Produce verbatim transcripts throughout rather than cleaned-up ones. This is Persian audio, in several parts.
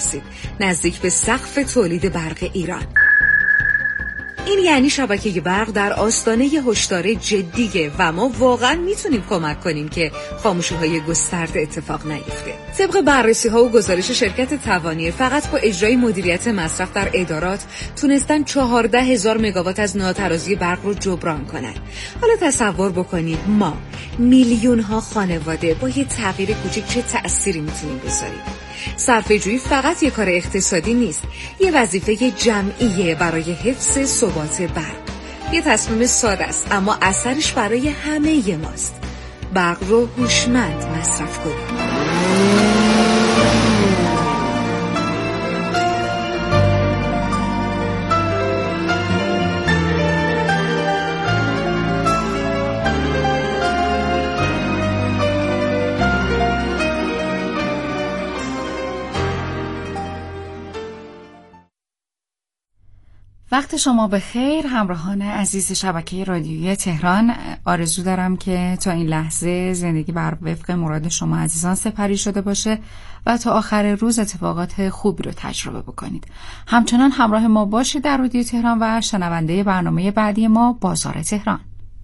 هستید، نزدیک به سقف تولید برق ایران. این یعنی شبکه برق در آستانه هشدار جدیه و ما واقعا میتونیم کمک کنیم که خاموشی‌های گسترده اتفاق نیفته. طبق بررسی‌ها و گزارش شرکت توانیر، فقط با اجرای مدیریت مصرف در ادارات تونستن چهارده هزار مگاوات از ناترازی برق رو جبران کنن. حالا تصور بکنید ما میلیون‌ها خانواده با یه تغییر کوچیک چه تأثیری میتونیم بذاریم. صرفه‌جویی فقط یک کار اقتصادی نیست، یه وظیفه جمعیه برای حفظ ثبات برق. یه تصمیم ساده است اما اثرش برای همه ماست. برق رو هوشمند مصرف کنیم. وقت شما به خیر همراهان عزیز شبکه رادیویی تهران. آرزو دارم که تا این لحظه زندگی بر وفق مراد شما عزیزان سپری شده باشه و تا آخر روز اتفاقات خوبی رو تجربه بکنید. همچنان همراه ما باشید در رادیو تهران و شنونده برنامه بعدی ما بازار تهران.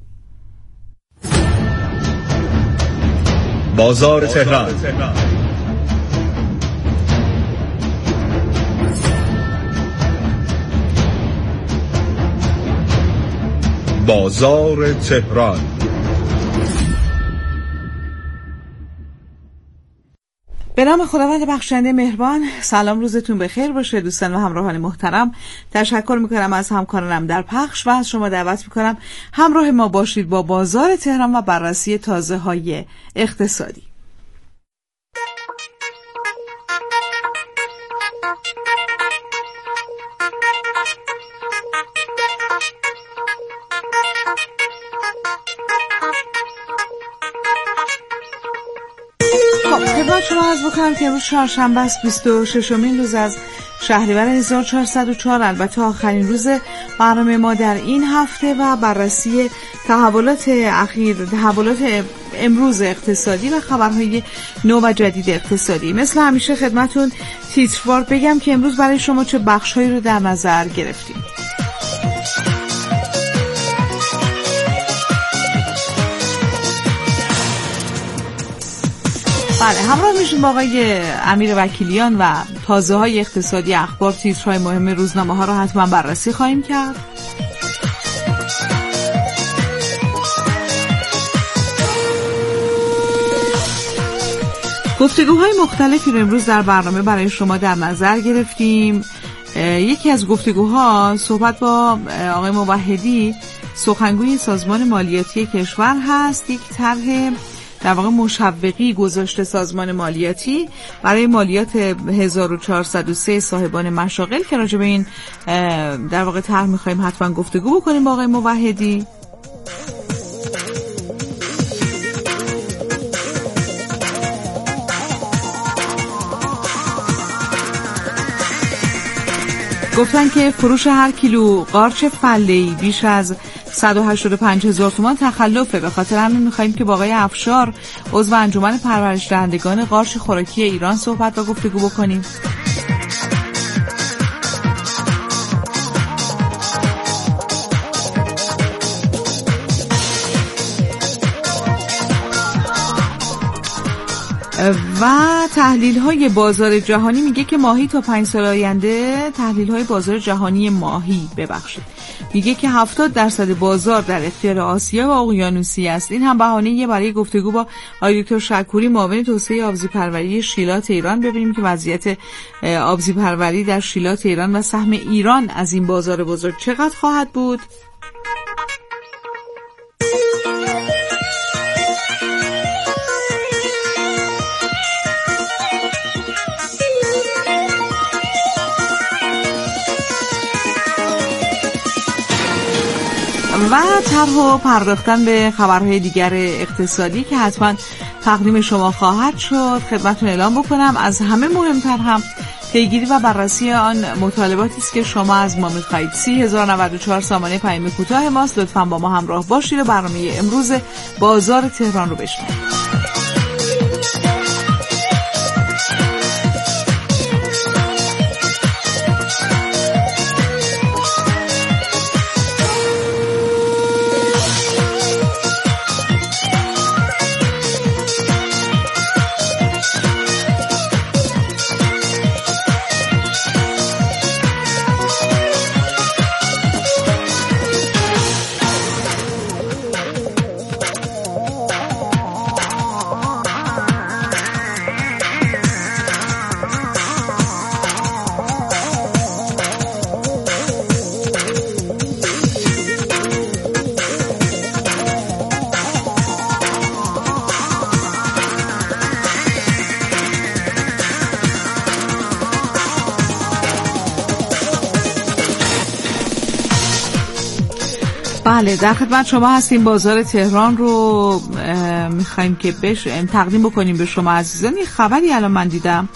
بازار تهران. بازار تهران. به نام خداوند بخشنده مهربان. سلام، روزتون بخیر باشه دوستان و همراهان محترم. تشکر میکنم از همکارانم در پخش و از شما دعوت میکنم همراه ما باشید با بازار تهران و بررسی تازه های اقتصادی. خدمت شما عرض بکنم که امروز چهارشنبه است، بیست و ششمین روز از شهریور هزار و چهارصد و چهار، البته آخرین روز برنامه ما در این هفته و بررسی تحولات اخیر، تحولات امروز اقتصادی و خبرهای نو و جدید اقتصادی. مثل همیشه خدمتون تیتروار بگم که امروز برای شما چه بخش‌هایی رو در نظر گرفتیم. بله، همراه میشیم با آقای امیر وکیلیان و تازه های اقتصادی اخبار. تیترهای مهم روزنامه ها رو حتما بررسی خواهیم کرد. گفتگوهای مختلفی رو امروز در برنامه برای شما در نظر گرفتیم. یکی از گفتگوها صحبت با آقای موحدی، سخنگوی سازمان مالیاتی کشور هست. یک طرح در واقع مشوقی گذاشته سازمان مالیاتی برای مالیات هزار و چهارصد و سه صاحبان مشاغل که راجع به این در واقع طرح می‌خوایم حتما گفتگو بکنیم با آقای موحدی. گفتن که فروش هر کیلو قارچ فله‌ای بیش از صد و هشتاد و پنج هزار تومان تخلفه. به خاطر همین می‌خوایم که با آقای افشار عضو انجمن پرورش دهندگان قارچ خوراکی ایران صحبت و گفتگو بکنیم. و تحلیل های بازار جهانی میگه که ماهی تا پنج سال آینده، تحلیل های بازار جهانی ماهی ببخشید میگه که هفتاد درصد بازار در اختیار آسیا و اقیانوسیه است. این هم بهانه‌ایه برای گفتگو با آقای دکتر شکوری، معاون توسعه آبزی پروری شیلات ایران، ببینیم که وضعیت آبزی پروری در شیلات ایران و سهم ایران از این بازار بزرگ چقدر خواهد بود. و طرح و پرداختن به خبرهای دیگر اقتصادی که حتما تقدیم شما خواهد شد خدمتتون اعلام بکنم. از همه مهمتر هم پیگیری و بررسی آن مطالباتی است که شما از ما می‌خواهید. سی هزار و نود و چهار سامانه پیام کوتاه ماست. لطفاً با ما همراه باشید و برنامه امروز بازار تهران رو بشنوید. بله، در خدمت شما هستیم. بازار تهران رو میخوایم که بش تقدیم بکنیم به شما عزیزان. یه خبری الان من دیدم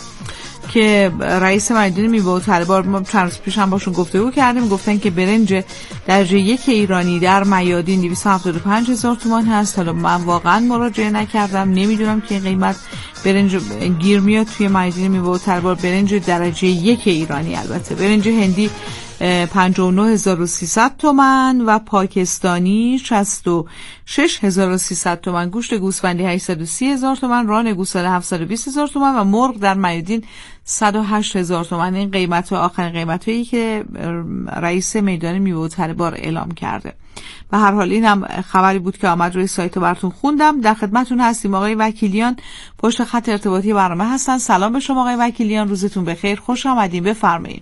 که رئیس میدان میوه و طلبار، ما چند روز پیش هم باشون گفتگو کردیم، گفتن که برنج درجه یک ایرانی در میادین دویست و هفتاد و پنج هزار تومان هست. حالا من واقعا مراجعه نکردم، نمیدونم که قیمت برنج گیر میاد توی میادین میوه و طلبار. برنج درجه یک ایرانی، البته برنج هندی پنجاه و نه هزار و سیصد تومان و پاکستانی شصت و شش هزار و سیصد تومان. گوشت گوسفندی هشتصد و سی هزار تومان، ران گوساله هفتصد و بیست هزار تومان و مرغ در میادین صد و هشت هزار تومان. این قیمت ها آخرین قیمت هایی که رئیس میدان میوه و طلبار اعلام کرده. به هر حال این هم خبری بود که آمد روی سایت رو براتون خوندم. در خدمتتون هستیم. آقای وکیلیان پشت خط ارتباطی برنامه هستن. سلام به شما آقای وکیلیان، روزتون بخیر، خوش آمدین، بفرمایید.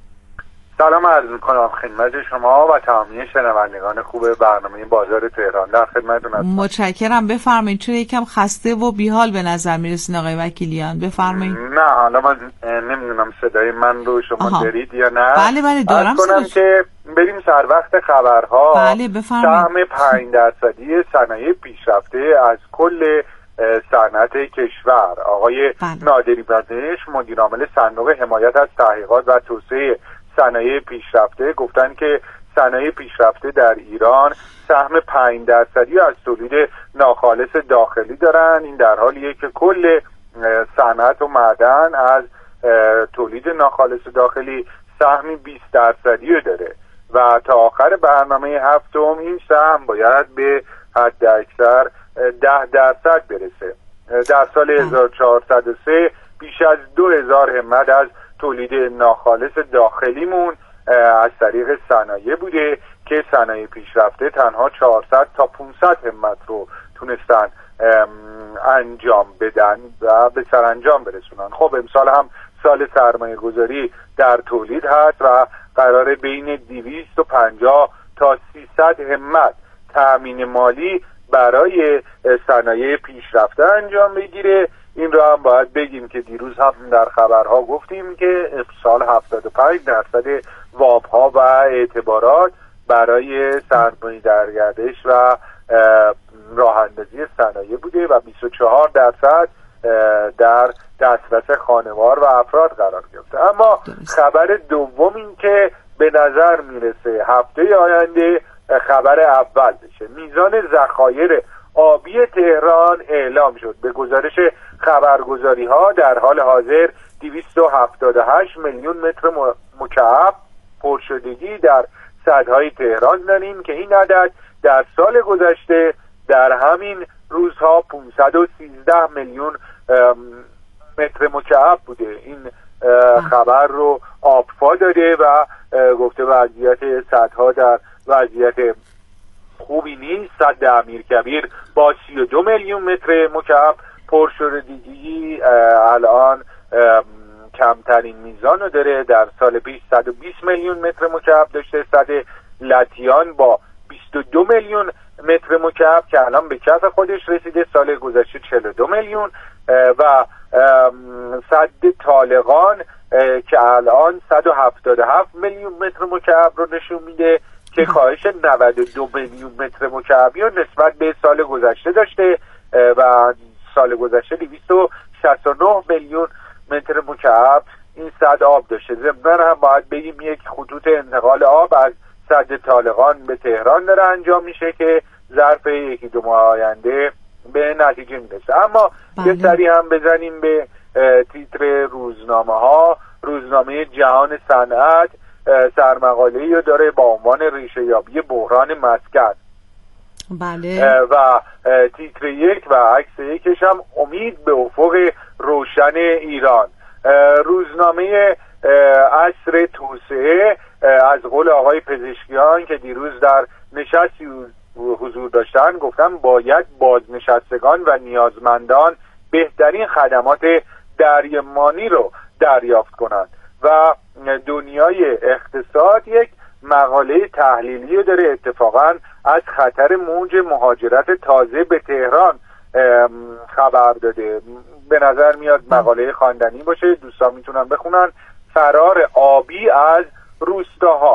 سلام عرض میکنم خدمت شما و تمامی شنوندگان خوب برنامه بازار تهران. در خدمتتون هستم. متشکرم، بفرمایید. چرا یکم خسته و بیحال به نظر میرسین آقای وکیلیان؟ بفرمایید. نه حالا من نمیدونم صدای من رو شما آها. دارید یا نه؟ بله بله دارم. کنم که بریم سر وقت خبرها. بله بفرمایید. سهم پنج درصدی صنایع پیشرفته از کل صنعت کشور. آقای بله. نادری بزنش مدیر عامل صندوق حمایت از تحقیقات و توسعه صنایع پیشرفته گفتن که صنایع پیشرفته در ایران سهم پنج درصدی از تولید ناخالص داخلی دارن. این در حالیه که کل صنعت و معدن از تولید ناخالص داخلی سهم بیست درصدی داره و تا آخر برنامه هفتم این سهم باید به حد اکثر ده درصد برسه. در سال هزار و چهارصد و سه بیش از دو هزار همت از تولید ناخالص داخلیمون از طریق صنایع بوده که صنایع پیشرفته تنها چهارصد تا پانصد همت رو تونستن انجام بدن و به سرانجام برسونن. خب امسال هم سال سرمایه گذاری در تولید هست و قراره بین دویست و پنجاه تا سیصد همت تأمین مالی برای صنایع پیشرفته انجام بگیره. این رو هم باید بگیم که دیروز هم در خبرها گفتیم که سال هفتاد و پنج درصد وابها و اعتبارات برای سرمایه در گردش و راه اندازی صنایع بوده و بیست و چهار درصد در دسترس خانوار و افراد قرار گرفته. اما خبر دوم این که به نظر میرسه هفته آینده خبر اول بشه. میزان ذخایر آبی تهران اعلام شد. به گزارش خبرگزاری ها در حال حاضر دویست و هفتاد و هشت میلیون متر مکعب پرشدگی در سدهای تهران داریم که این عدد در سال گذشته در همین روزها پانصد و سیزده میلیون متر مکعب بوده. این خبر رو آبفا داده و گفته وضعیت سدها در وضعیت خوبی نیست. سد امیرکبیر با سی و دو میلیون متر مکعب پرشدگی الان کمترین میزان رو داره. در سال پیش صد و بیست میلیون متر مکعب داشته. سد لطیان با بیست و دو میلیون متر مکعب که الان به کف خودش رسیده. سال گذشته چهل و دو میلیون و سد طالقان که الان صد و هفتاد و هفت میلیون متر مکعب رو نشون میده که کاهش نود و دو میلیون متر مکعبی رو نسبت به سال گذشته داشته و سال گذشته دویست و شصت و نه میلیون متر مکعب این سد آب داشته. ضمن هم باید بگیم یک خطوط انتقال آب از سد طالقان به تهران داره انجام میشه که ظرف یکی دو ماه آینده به نتیجه میرسه. اما بله. یه سری هم بزنیم به تیتر روزنامه ها. روزنامه جهان صنعت سرمقاله‌ای رو داره با عنوان ریشه یابی بحران مسکن. بله. و تیتر یک و عکس یکش هم امید به افق روشن ایران. روزنامه عصر توسعه از قول آقای پزشکیان که دیروز در نشستی حضور داشتن گفتن باید بازنشستگان و نیازمندان بهترین خدمات درمانی رو دریافت کنند و دنیای اقتصاد یک مقاله تحلیلی داره اتفاقا از خطر موج مهاجرت تازه به تهران خبر داده. به نظر میاد مقاله خواندنی باشه، دوستان میتونن بخونن. فرار آبی از روستاها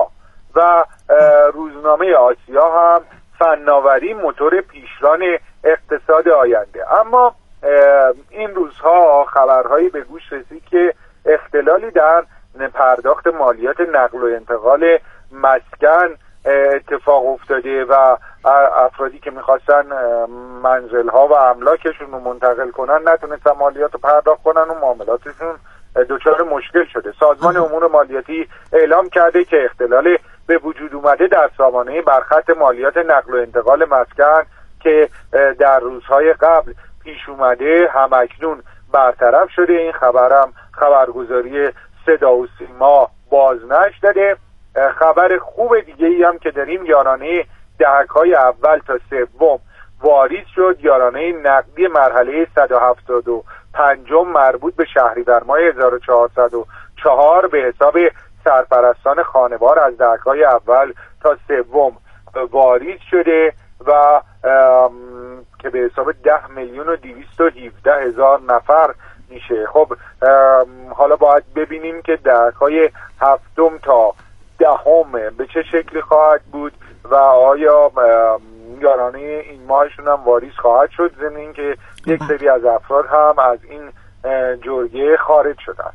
و روزنامه آسیا هم فناوری موتور پیشران اقتصاد آینده. اما این روزها خبرهایی به گوش رسید که اختلالی در پرداخت مالیات نقل و انتقال مسکن اتفاق افتاده و افرادی که میخواستن منزلها و املاکشون رو منتقل کنن نتونستن مالیات رو پرداخت کنن و معاملاتشون دچار مشکل شده. سازمان امور مالیاتی اعلام کرده که اختلال به وجود اومده در سامانه برخط مالیات نقل و انتقال مسکن که در روزهای قبل پیش اومده همکنون برطرف شده. این خبرم خبرگزاری صدا و سیما بازنشر داده. خبر خوب دیگه ای هم که داریم یارانه دهک‌های اول تا سوم واریز شد. یارانه نقدی مرحله صد و هفتاد و پنج مربوط به شهریور ماه هزار و چهارصد و چهار به حساب سرپرستان خانوار از دهک‌های اول تا سوم واریز شده و که به حساب ده میلیون و دویست و هفده هزار نفر میشه. خب حالا باید ببینیم که دهک‌های هفتم تا دهم به چه شکلی خواهد بود و آیا یارانه این ماهشون هم واریز خواهد شد، ضمن اینکه یک سری از افراد هم از این جرگه خارج شدن.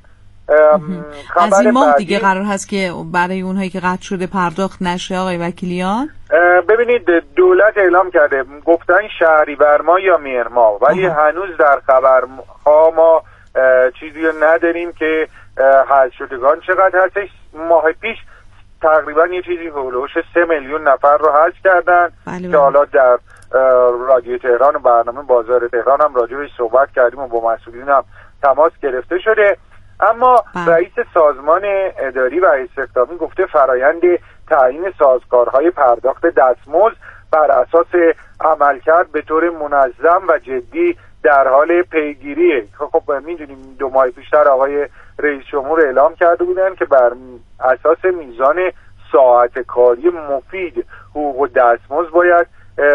از این ماه دیگه قرار هست که برای اونهایی که قطع شده پرداخت نشه آقای وکیلیان؟ ببینید دولت اعلام کرده گفتن شهریور ماه یا مهر ماه، ولی آها. هنوز در خبرها ما چیزی رو نداریم که حذف شدگان چقدر هستش. ماه پیش تقریبا یه چیزی هولوش سه میلیون نفر رو حذف کردن که حالا در رادیو تهران و برنامه بازار تهران هم راجع بهش صحبت کردیم و با مسئولین هم تماس گرفته شده. اما بله. رئیس سازمان اداری و استخدامی گفته فرایند تعیین سازگارهای پرداخت دستمزد بر اساس عملکرد به طور منظم و جدی در حال پیگیریه. خب میدونیم دو ماه پیشتر آقای رئیس جمهور اعلام کرده بودن که بر اساس میزان ساعت کاری مفید حقوق و دستمزد باید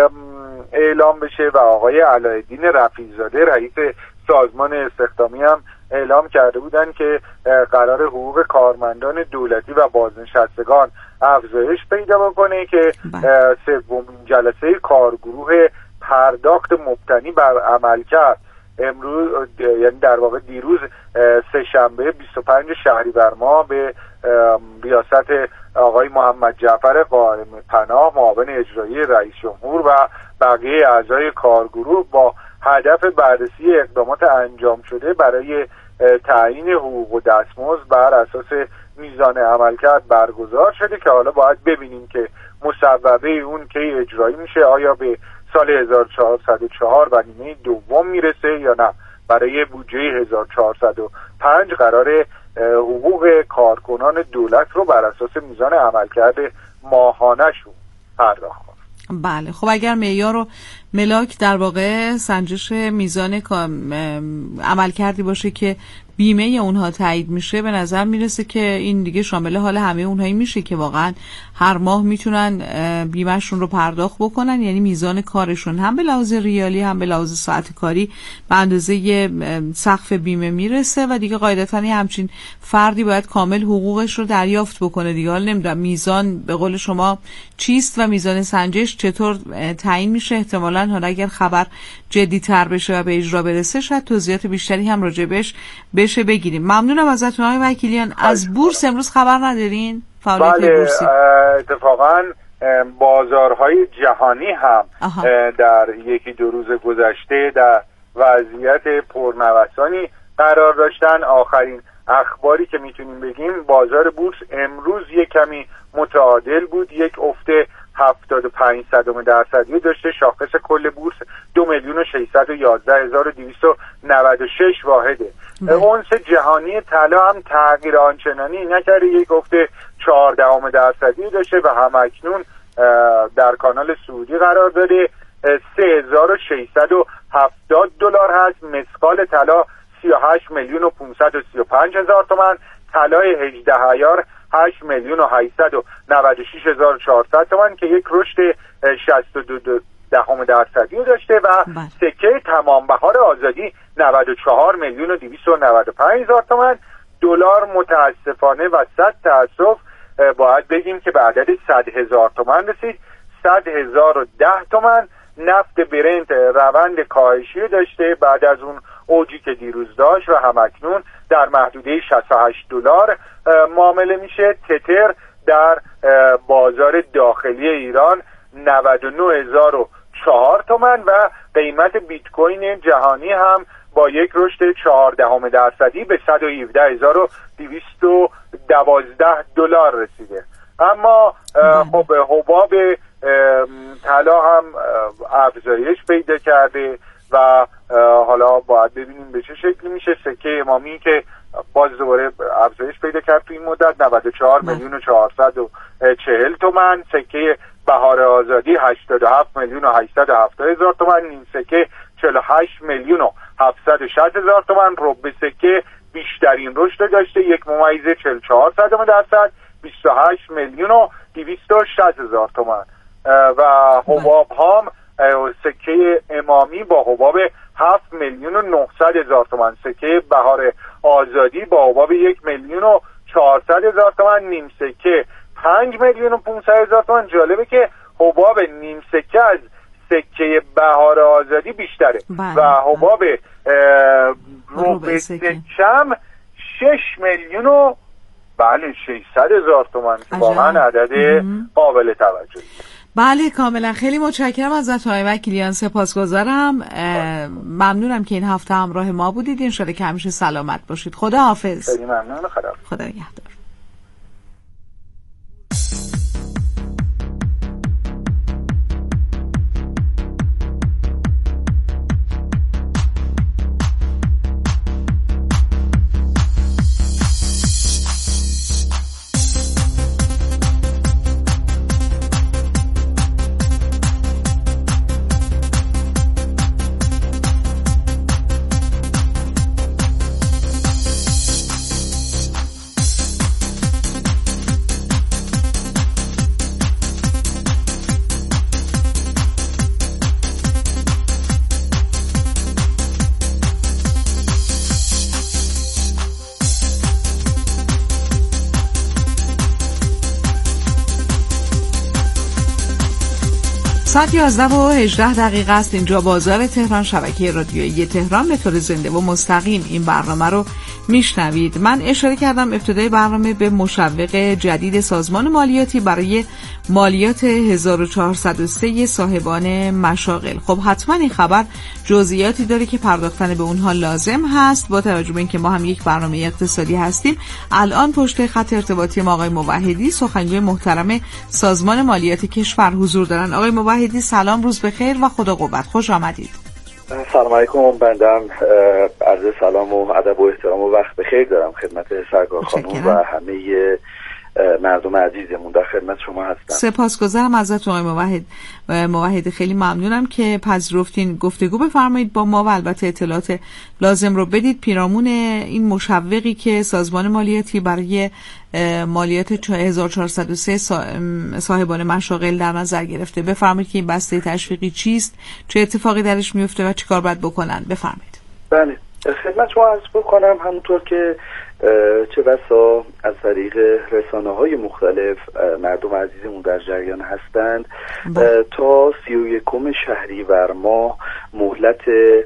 اعلام بشه و آقای علایالدین رفیع‌زاده رئیس سازمان استخدامی هم اعلام کرده بودن که قرار حقوق کارمندان دولتی و بازنشستگان افزایش پیدا بکنه که سومین جلسه کارگروه پرداخت مبتنی بر عملکرد امروز یعنی در واقع دیروز سه شنبه بیست و پنج شهریور ماه به ریاست آقای محمد جعفر قائم پناه معاون اجرایی رئیس جمهور و بقیه اعضای کارگروه با هدف بررسی اقدامات انجام شده برای تعیین حقوق و دستمزد بر اساس میزان عملکرد برگزار شده که حالا باید ببینیم که مصوبه اون کی اجرایی میشه، آیا به سال هزار و چهارصد و چهار و نیمه دوم میرسه یا نه. برای بودجه هزار و چهارصد و پنج قرار حقوق کارکنان دولت رو بر اساس میزان عملکرد ماهانه‌شون پرداخت کنه. بله خب اگر معیار رو ملاک در واقع سنجش میزان عمل کردی باشه که بیمه اونها تایید میشه، به نظر میرسه که این دیگه شامل حال همه اونهایی میشه که واقعا هر ماه میتونن بیمهشون رو پرداخت بکنن، یعنی میزان کارشون هم به لحاظ ریالی هم به لحاظ ساعت کاری به اندازه سقف بیمه میرسه و دیگه قاعدتاً همچین فردی باید کامل حقوقش رو دریافت بکنه دیگه. حالا نمیدونم میزان به قول شما چیست و میزان سنجش چطور تعیین میشه. احتمالاً حالا اگر خبر جدی تر بشه و به اجرا برسه شاید توضیحات بیشتری هم راجبش بشه بگیریم. ممنونم ازتون آقای وکیلیان. از بورس امروز خبر ندارین؟ فعالیت بله بورسی اتفاقا بازارهای جهانی هم آها. در یکی دو روز گذشته در وضعیت پرنوسانی قرار داشتن. آخرین اخباری که میتونیم بگیم بازار بورس امروز یک کمی متعادل بود، یک افت هفتاد و پنج صدم درصدی داشته. شاخص کل بورس دو میلیون و ششصد و یازده هزار و دویست و نود و شش واحده. اونس جهانی طلا هم تغییر آنچنانی نکرده، یک افت چهاردهم درصدی داشته و همکنون در کانال سعودی قرار داره. سه هزار و ششصد و هفتاد دلار هست. مسقال طلا سی و هشت میلیون و پانصد و سی و پنج هزار تومان. طلای هجده عیار هشت میلیون و هشتصد و نود و شش هزار و چهارصد تومان که یک رشد شصت و دو دهم درصدی داشته و سکه تمام بهار آزادی نود و چهار میلیون و دویست و نود و پنج هزار تومان. دلار متاسفانه و صد تاسف باید بگیم که به عدد صد هزار تومان رسید. صد هزار و ده تومان. نفت برنت روند کاهشی داشته بعد از اون اوجی که دیروز داشت و همکنون در محدوده شصت و هشت دلار معامله میشه. تتر در بازار داخلی ایران نود و نه هزار و چهار تومان و قیمت بیت کوین جهانی هم با یک رشد چهارده درصدی به صد و هفده هزار و دویست و دوازده دلار رسیده. اما خب حباب طلا هم افزایش پیدا کرده و حالا باید ببینیم به چه شکلی میشه. سکه امامی که باز دوباره افزایش پیدا کرد تو این مدت نود و چهار میلیون و چهارصد و چهل تومان. سکه بهار آزادی هشتاد و هفت میلیون و هشتصد و هفتاد هزار تومان. نیم سکه چهل و هشت میلیون و هفتصد و شصت هزار تومان. ربع سکه بیشترین رشد داشته یک ممیز چهل و چهار صدم درصد بیست و هشت میلیون و دویست و شصت هزار تومان. و حباب هام سکه امامی با حباب هفت میلیون و نهصد هزار تومان. سکه بهار آزادی با حباب یک میلیون و چهارصد هزار تومان. نیم سکه پنج میلیون و پانصد هزار تومان. جالبه که حباب نیم سکه از سکه بهار آزادی بیشتره بله. و حباب ربع سکه هم شش میلیون و بله ششصد هزار تومان که واقعا عدد قابل توجهی. بله کاملا. خیلی متشکرم ازت آقای وکیلیان، سپاسگزارم. ممنونم که این هفته همراه ما بودید. انشالله که همیشه سلامت باشید. خدا حافظ. خیلی ممنون. خدا خدا نگهدار. ساعت یازده و هجده دقیقه است. اینجا بازار تهران، شبکه رادیویی تهران. به طور زنده و مستقیم این برنامه رو میشنوید. من اشاره کردم ابتدای برنامه به مشوق جدید سازمان مالیاتی برای مالیات هزار و چهارصد و سه صاحبان مشاغل. خب حتما این خبر جزئیاتی داره که پرداختن به اونها لازم هست. با توجه به اینکه ما هم یک برنامه اقتصادی هستیم، الان پشت خط ارتباطی ما آقای موحدی، سخنگوی محترم سازمان مالیات کشور حضور دارن. آقای موحدی سلام، روز بخیر و خدا قوت. خوش آمدید. سلام علیکم. بندم عرض سلام و ادب و احترام و وقت بخیر دارم خدمت سرکار خانم و همه مردم عزیزمون. در خدمت شما هستم. سپاسگزارم ازتون آقای موحد. موحد خیلی ممنونم که پذیرفتین گفتگو بفرمایید با ما و البته اطلاعات لازم رو بدید پیرامون این مشوقی که سازمان مالیاتی برای مالیات هزار و چهارصد و سه صاحبان مشاغل در نظر گرفته. بفرمایید که این بسته تشویقی چیست، چه اتفاقی درش میفته و چیکار باید بکنن. بفرمایید. بله خدمت شما عرض بکنم همونطور که چه بسا از طریق رسانه‌های مختلف مردم عزیزمون در جریان هستند تا سی و یکم شهریور ماه مهلت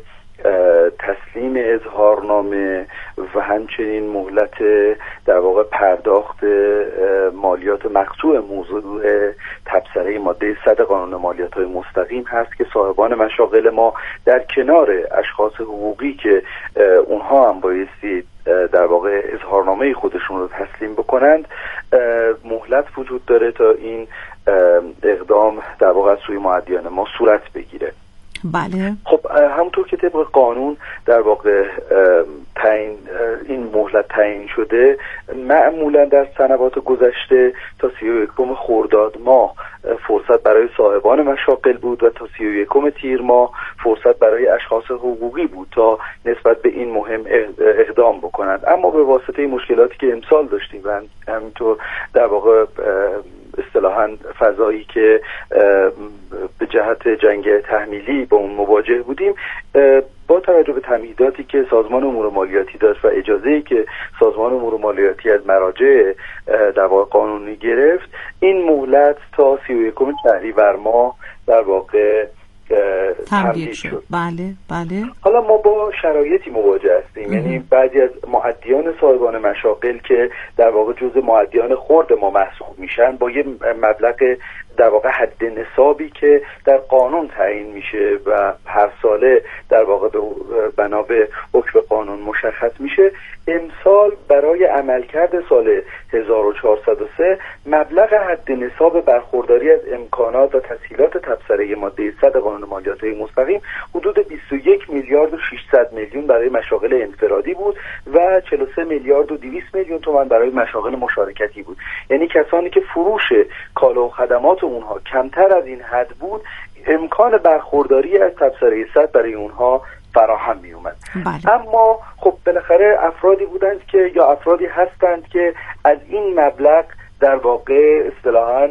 تسلیم اظهارنامه و همچنین مهلت در واقع پرداخت مالیات مقطوع موضوع تبصره ماده صد قانون مالیات‌های مستقیم هست که صاحبان مشاغل ما در کنار اشخاص حقوقی که اونها هم بایستی در واقع اظهارنامه خودشون رو تسلیم بکنند مهلت وجود داره تا این اقدام در واقع از سوی مؤدیان ما صورت بگیره. بله. خب همونطور که طبق قانون در واقع تعیین این مهلت تعیین شده، معمولا در سنوات گذشته تا سی و یکم خرداد ماه فرصت برای صاحبان مشاغل بود و تا سی و یکم تیر ماه فرصت برای اشخاص حقوقی بود تا نسبت به این مهم اقدام بکنند. اما به واسطه مشکلاتی که امسال داشتیم و همینطور در واقع اصطلاحاً فضایی که به جهت جنگ تحمیلی با اون مواجه بودیم، با توجه به تمهیداتی که سازمان امور مالیاتی داشت و اجازه‌ای که سازمان امور مالیاتی از مراجع در واقع قانونی گرفت، این مهلت تا سی و یکم شهریور ماه در واقع تمدید شد. بله بله. حالا ما با شرایطی مواجه هستیم، یعنی بعضی از مؤدیان صاحبان مشاغل که در واقع جزء مؤدیان خرد ما محسوب میشن، با یه مبلغ در واقع حد نصابی که در قانون تعیین میشه و هر ساله در واقع به بنا به حکم قانون مشخص میشه، امسال برای عملکرد سال هزار و چهارصد و سه مبلغ حد نصاب برخورداری از امکانات و تسهیلات تبصره ماده صد قانون مالیات مستقیم حدود بیست و یک میلیارد و ششصد میلیون برای مشاغل انفرادی بود و چهل و سه میلیارد و دویست میلیون تومان برای مشاغل مشارکتی بود. یعنی کسانی که فروش کالا و خدمات اونها کمتر از این حد بود، امکان برخورداری از تبصره صد برای اونها فراهم می اومد. بله. اما خب بالاخره افرادی بودند که یا افرادی هستند که از این مبلغ در واقع اصطلاحاً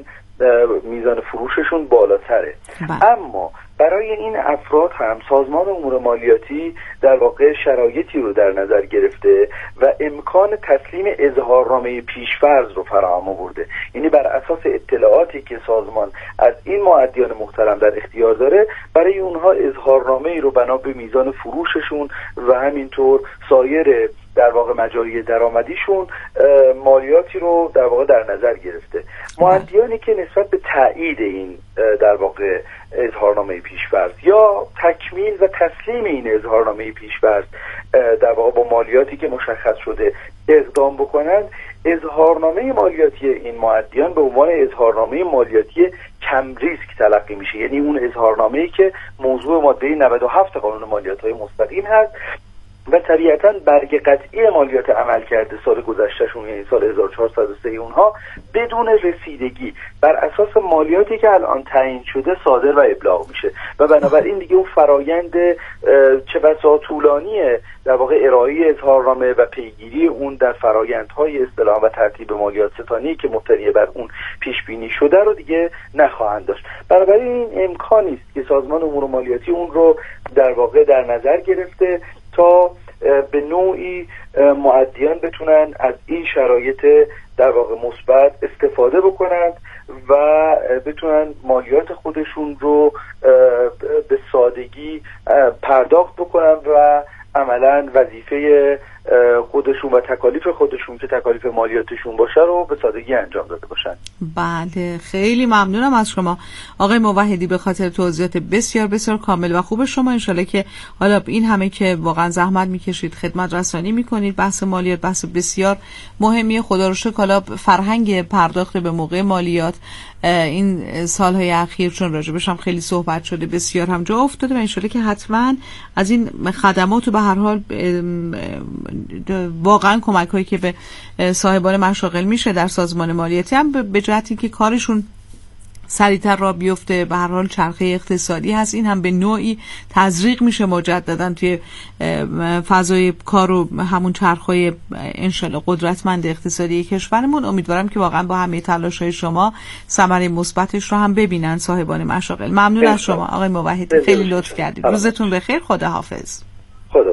میزان فروششون بالاتره. بله. اما برای این افراد هم سازمان امور مالیاتی در واقع شرایطی رو در نظر گرفته و امکان تسلیم اظهارنامه پیشفرض رو فراهم آورده. یعنی بر اساس اطلاعاتی که سازمان از این مؤدیان محترم در اختیار داره، برای اونها اظهارنامه رو بنا به میزان فروششون و همینطور سایر در واقع مجاری درآمدیشون مالیاتی رو در واقع در نظر گرفته. مؤدیانی که نسبت به تایید این در واقع اظهارنامه پیش‌فرض یا تکمیل و تسلیم این اظهارنامه پیش‌فرض در واقع با مالیاتی که مشخص شده اقدام بکنند، اظهارنامه مالیاتی این مؤدیان به عنوان اظهارنامه مالیاتی کم ریسک تلقی میشه. یعنی اون اظهارنامه‌ای که موضوع ماده نود و هفت قانون مالیات مستقیم هست و طبیعتاً برگ قطعی مالیات عمل کرده سال گذشتهشون، یعنی سال هزار و چهارصد و سه اونها بدون رسیدگی بر اساس مالیاتی که الان تعیین شده صادر و ابلاغ میشه و بنابراین دیگه اون فرایند چه بسا طولانی در واقع ارائه اظهارنامه و پیگیری اون در فرایندهای اصطلاح و ترتیب مالیات ستانی که مبتنی بر اون پیش بینی شده رو دیگه نخواهند داشت. بنابراین این امکانی است که سازمان امور مالیاتی اون رو در واقع در نظر گرفته تا به نوعی مؤدیان بتونن از این شرایط در واقع مثبت استفاده بکنند و بتونن مالیات خودشون رو به سادگی پرداخت بکنن و عملاً وظیفه خودشون و تکالیف خودشون که تکالیف مالیاتشون باشه رو به سادگی انجام داده باشن. بله، خیلی ممنونم از شما آقای موحدی به خاطر توضیحات بسیار بسیار کامل و خوب شما. انشالله که حالا این همه که واقعا زحمت میکشید، خدمت رسانی میکنید، بحث مالیات بحث بسیار مهمیه. خدا رو شکر حالا فرهنگ پرداخت به موقع مالیات این سالهای اخیر چون راجبش هم خیلی صحبت شده بسیار هم جا افتاده و انشالله که حتما از این خدمات و به هر حال واقعا کمک هایی که به صاحبان مشاغل میشه در سازمان مالیاتی هم به جهتی که کارشون سریعتر را بیفته، به هر حال چرخه اقتصادی هست، این هم به نوعی تزریق میشه مجددا توی فضای کار و همون چرخهای انشالله قدرتمند اقتصادی کشورمون. امیدوارم که واقعا با همه تلاش‌های شما ثمره مثبتش رو هم ببینن صاحبان مشاغل. ممنون از شما آقای موحدی، خیلی لطف کردید. روزتون بخیر، خدا حافظ. خدا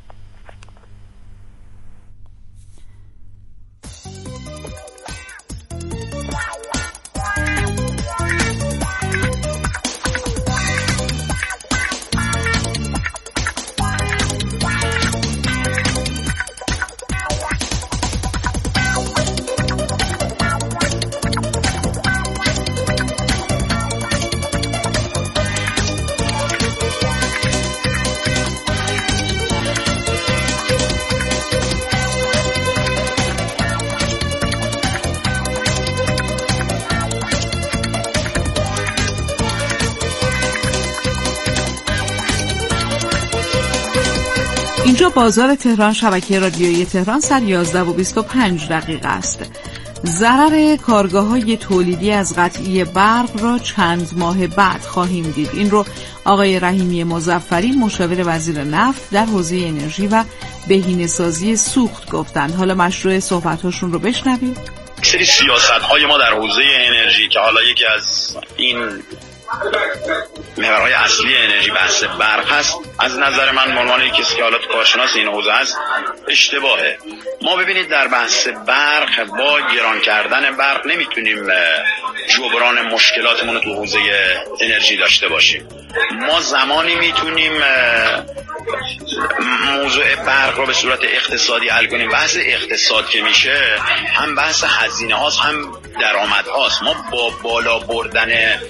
اینجا بازار تهران، شبکه رادیویی تهران، ساعت یازده و بیست و پنج دقیقه است. ضرر کارگاه‌های تولیدی از قطعی برق را چند ماه بعد خواهیم دید. این رو آقای رحیمی مظفری مشاور وزیر نفت در حوزه انرژی و بهینه‌سازی سوخت گفتند. حالا مشروع صحبت‌هاشون رو بشنویم. سری سیاست‌های ما در حوزه انرژی که حالا یکی از این محورهای اصلی انرژی بحث برق هست، از نظر من به عنوان کسی که حالا کارشناس این حوزه هست اشتباهه. ما ببینید در بحث برق با گران کردن برق نمیتونیم جبران مشکلاتمون رو تو حوزه انرژی داشته باشیم. ما زمانی میتونیم موضوع برق رو به صورت اقتصادی حل کنیم. بحث اقتصاد که میشه هم بحث هزینه هاست هم درآمد هاست. ما با بالا بردن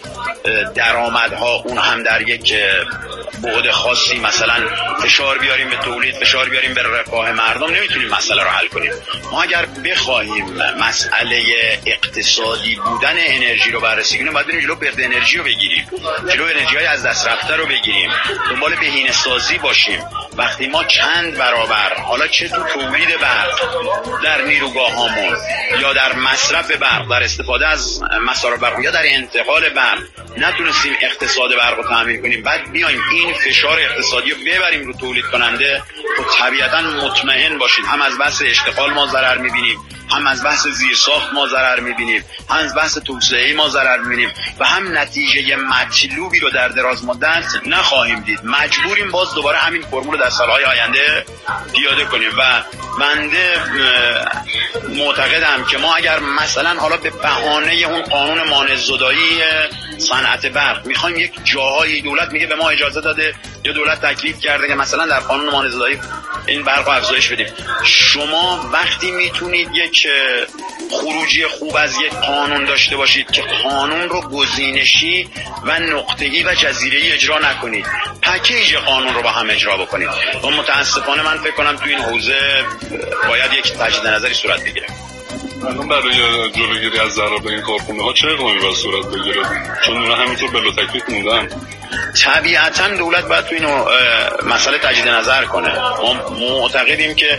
درآمدها اون هم در یک بعد خاصی مثلا فشار بیاریم به تولید، فشار بیاریم به رفاه مردم، نمیتونیم مسئله رو حل کنیم. ما اگر بخواهیم مسئله اقتصادی بودن انرژی رو بررسی کنیم باید بریم جلو برد انرژی رو بگیریم، جلو انرژی های از دست رفته رو بگیریم، دنبال بهینه سازی باشیم. وقتی ما چند برابر حالا چه تو تولید برق در نیروگاهامون یا در مصرف برق، در استفاده از مصارف برق یا در انتقال برق نتونستیم اقتصاد برق رو تامین کنیم، بعد بیایم این فشار اقتصادی رو ببریم رو تولید کننده، تو طبیعتا مطمئن باشید هم از بحث اشتغال ما ضرر می‌بینیم، هم از بحث زیرساخت ما ضرر می‌بینیم، هم از بحث توسعه ما ضرر می‌بینیم و هم نتیجه مطلوبی رو در دراز مدت نخواهیم دید. مجبوریم باز دوباره همین فرمول در سال‌های آینده پیاده کنیم و بنده معتقدم که ما اگر مثلا حالا به بهانه اون قانون مانع زدایی صنعت برق میخوایم یک جاهایی دولت میگه به ما اجازه داده یا دولت تکلیف کرده که مثلا در قانون مانع زدایی این برق رو افزایش بدیم، شما وقتی میتونید یک خروجی خوب از یک قانون داشته باشید که قانون رو گزینشی و نقطه‌ای و جزیره‌ای اجرا نکنید، پکیج قانون رو با هم اجرا بکنید. و متاسفانه من فکر کنم تو این حوزه باید یک تجدید نظری صورت بگیره. الان برای جلوگیری از ضرر این کارخونه ها چه اقدامی باید صورت بگیره؟ چون اونا همینطور بلا تکلیف موندن. طبیعتا دولت باید تو این مسئله تجدید نظر کنه. ما معتقدیم که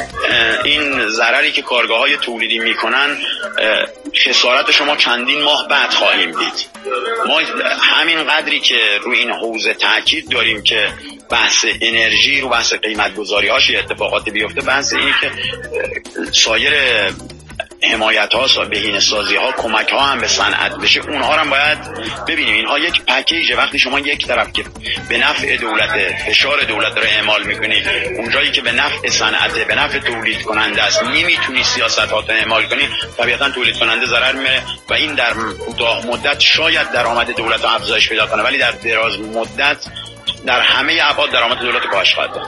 این ضرری که کارگاه‌های تولیدی میکنن خسارت شما چندین ماه بعد خواهیم دید. ما همین قدری که روی این حوزه تاکید داریم که بحث انرژی رو بحث قیمت گذاری هاش اتفاقاتی بیفته، بحث اینی که سایر حمایت ها، بهینه سازی ها، کمک ها هم به صنعت بشه، اونها هم باید ببینیم. اینها یک پکیجه. وقتی شما یک طرف که به نفع دولت فشار دولت رو اعمال میکنی، اونجایی که به نفع صنعت، به نفع تولید کننده است، نمیتونی سیاست ها رو اعمال کنی، طبیعتا تولید کننده ضرر میبره و این در کوتاه مدت شاید درآمد دولت رو افزایش پیدا کنه، ولی در دراز مدت در همه ابعاد درآمد دولت رو کاهش خواهد داد.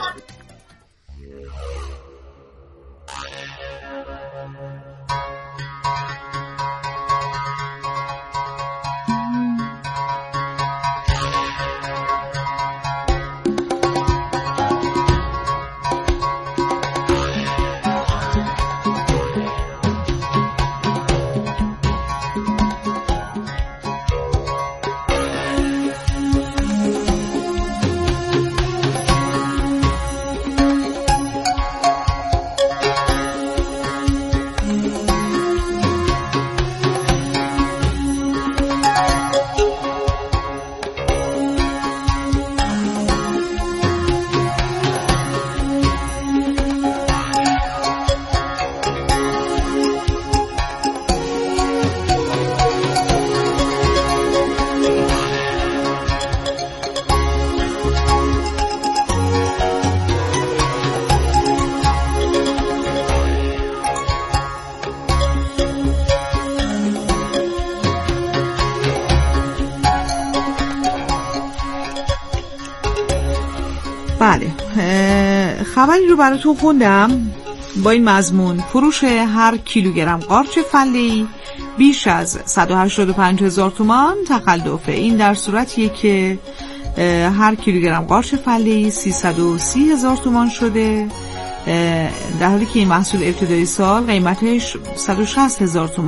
بله، خبری رو براتون خوندم با این مضمون: فروش هر کیلوگرم قارچ فله‌ای بیش از صد و هشتاد و پنج هزار تومان تخلفه. این در صورتیه که هر کیلوگرم قارچ فله‌ای سیصد و سی هزار تومان شده، در حالی که این محصول ابتدای سال قیمتش صد و شصت هزار تومان